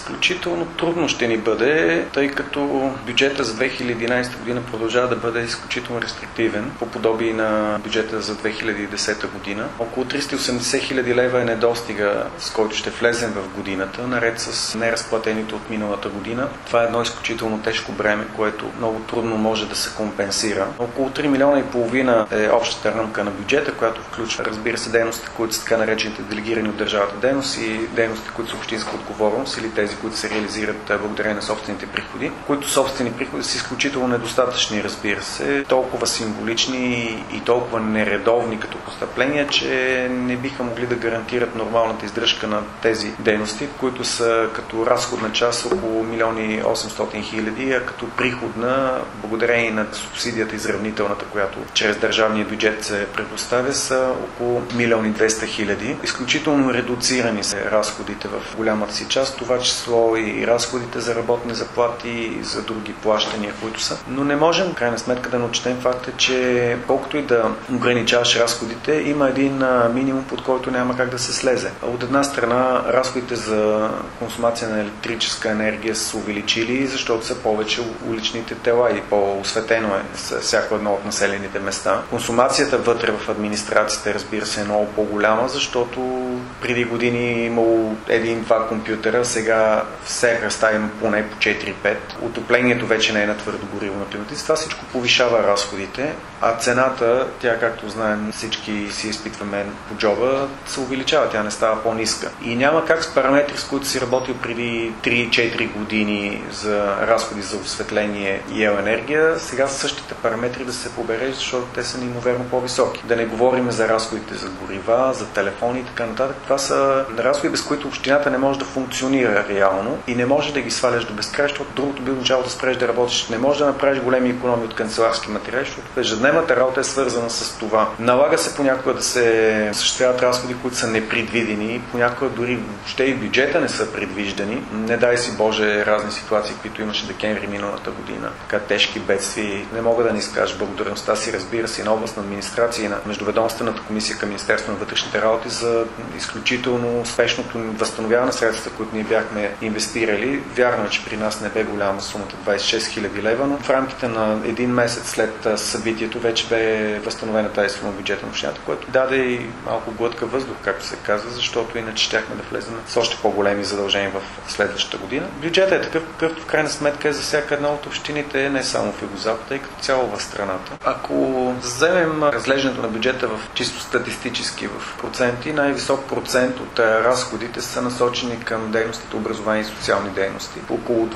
Изключително трудно ще ни бъде, тъй като бюджета за 2011 година продължава да бъде изключително рестриктивен, по подобие на бюджета за 2010 година. Около 380 хиляди лева е недостига, с който ще влезем в годината, наред с неразплатените от миналата година. Това е едно изключително тежко бреме, което много трудно може да се компенсира. Около 3 милиона и половина е общата рамка на бюджета, която включва, разбира се, дейности, които са така наречените делегирани от държавата дейност и дейности, които са общинска отговорност или тези, които се реализират благодарение на собствените приходи, които собствени приходи са изключително недостатъчни, разбира се, толкова символични и толкова нередовни като постъпления, че не биха могли да гарантират нормалната издръжка на тези дейности, които са като разходна част около 1 800 000, а като приходна, благодарение на субсидията изравнителната, която чрез държавния бюджет се предоставя, са около 1 200 000. Изключително редуцирани са разходите в голямата си част, това число и разходите за работни заплати и за други плащания, които са. Но не можем, в крайна сметка, да не отчетем факта, че колкото и да ограничаваш разходите, има един минимум, под който няма как да се слезе. От една страна, разходите за консумация на електрическа енергия са увеличили, защото са повече уличните тела и по-осветено е всяко едно от населените места. Консумацията вътре в администрацията, разбира се, е много по-голяма, защото преди години е имало 1-2 компютъра, сега всяка стая има поне по 4-5. Отоплението вече не е на твърдо гориво на климатици. Това всичко повишава разходите, а цената, тя, както знаем, всички си изпитваме по джоба, се увеличава, тя не става по-ниска. И няма как с параметри, с които си работил преди 3-4 години за разходи за осветление и електроенергия, сега същите параметри да се побереш, защото те са неимоверно по-високи. Да не говорим за разходите за горива, за телефони и така нататък. Това са разходи, без които общината не може да функционира реално и не може да ги сваляш до безкрай, защото другото би означало да спреш да работиш. Не можеш да направиш големи икономии от канцеларски материали, защото ежедневната работа е свързана с това. Налага се понякога да се осъществяват разходи, които са непредвидени, понякога дори въобще и бюджета не са предвиждани. Не дай си Боже разни ситуации, които имаше декември миналата година. Така тежки бедствия. Не мога да не изкажа благодарността си, разбира се, и на областна администрация и на Междуведомствената комисия към Министерството на вътрешните работи за изключително успешното възстановяване на средствата, които ние бяхме инвестирали. Вярно е, че при нас не бе голяма сумата 26 000 лева, но в рамките на един месец след събитието вече бе възстановена тази сума в бюджета на общината, което даде и малко глътка въздух, както се казва, защото иначе щяхме да влезем с още по-големи задължения в следващата година. Бюджетът е такъв, какъвто в крайна сметка е за всяка една от общините, не само в Югозапада, и като цяло в страната. Ако вземем разглеждането на бюджета в чисто статистически в проценти, най-висок процент от разходите са насочени към дейностите образование и социални дейности. Около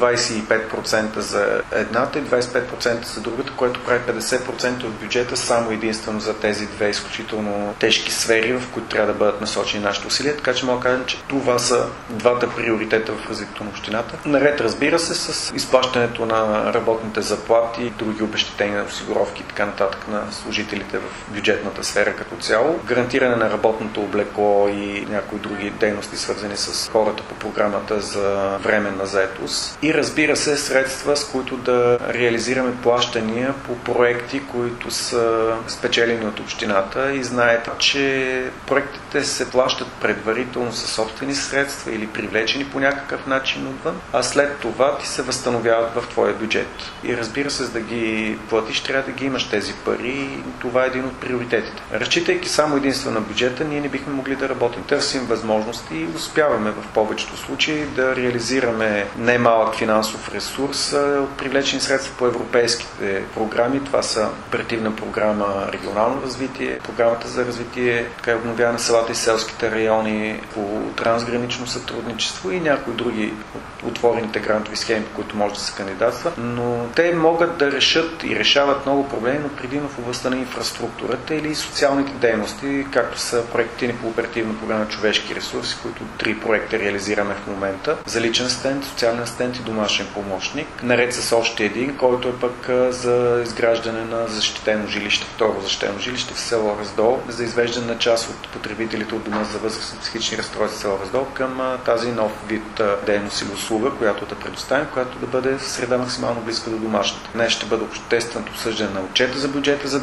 25% за едната и 25% за другата, което прави 50% от бюджета само единствено за тези две изключително тежки сфери, в които трябва да бъдат насочени нашите усилия. Така че мога да кажем, че това са двата приоритета в развитието на общината. Наред, разбира се, с изплащането на работните заплати и други обезщетения, осигуровки и така нататък на служителите в бюджетната сфера като цяло. Гарантиране на работното облекло и някои други дейности, свързани с хората по програмата за временна заетост. И разбира се, средства, с които да реализираме плащания по проекти, които са спечелени от общината. И знаете, че проектите се плащат предварително със собствени средства или привлечени по някакъв начин отвън, а след това ти се възстановяват в твоя бюджет. И разбира се, за да ги платиш, трябва да ги имаш тези пари и това е един от приоритетите. Разчитайки само единствено на бюджета, ние не бихме могли да работим. Търсим възможности и успяваме в повечето случаи да реализираме немалък финансов ресурс от привлечени средства по европейските програми. Това са оперативна програма регионално развитие, програмата за развитие, така и обновяване на селата и селските райони по трансгранично сътрудничество и някои други отворените грантови схеми, по които може да се кандидатства. Но те могат да решат и решават много проблеми, но предимно в областта на инфраструктурата или социалните дейности, както са проектите по оперативна програма човешки ресурси, които 3 проекта реализираме в момента. За личен асистент, социален асистент и домашен помощник. Наред с още един, който е пък за изграждане на защитено жилище, второ защитено жилище в село Раздол, за извеждане на част от потребителите от дома за възрастни психични разстройства в село Раздол към тази нов вид дейност или услуга, която да предоставим, която да бъде в среда максимално близка до домашната. Днес ще бъде общественото обсъждане на отчета за бюджета за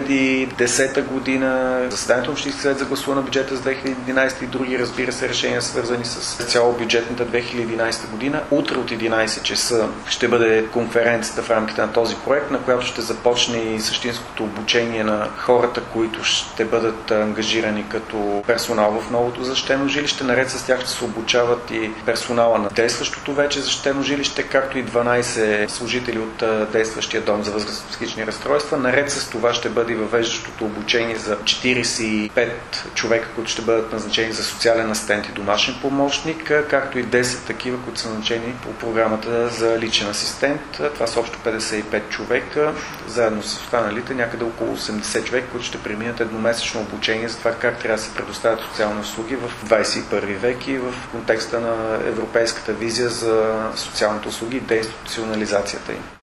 2010 година, заседанието на Общинския съвет за гласуване на бюджета за 2011 и други, разбира се, решения, свързани с цяло бюджетната 2011 година. Утре от 11 часа ще бъде конференцията в рамките на този проект, на която ще започне и същинското обучение на хората, които ще бъдат ангажирани като персонал в новото защитено жилище. Наред с тях ще се обучават и персонала на действащото вече защитено жилище, както и 12 служители от действащия дом за възрастни психични разстройства. Наред с това ще бъде въвеждащото обучение за 45 човека, които ще бъдат назначени за социален асистент и домашен помощник, както и 10 такива, които са назначени по програмата за личен асистент. Това са общо 55 човека, заедно с останалите някъде около 80 човека, които ще преминат едномесечно обучение за това как трябва да се предоставят социални услуги в 21 век и в контекста на европейската визия за социалните услуги и деинституционализацията им.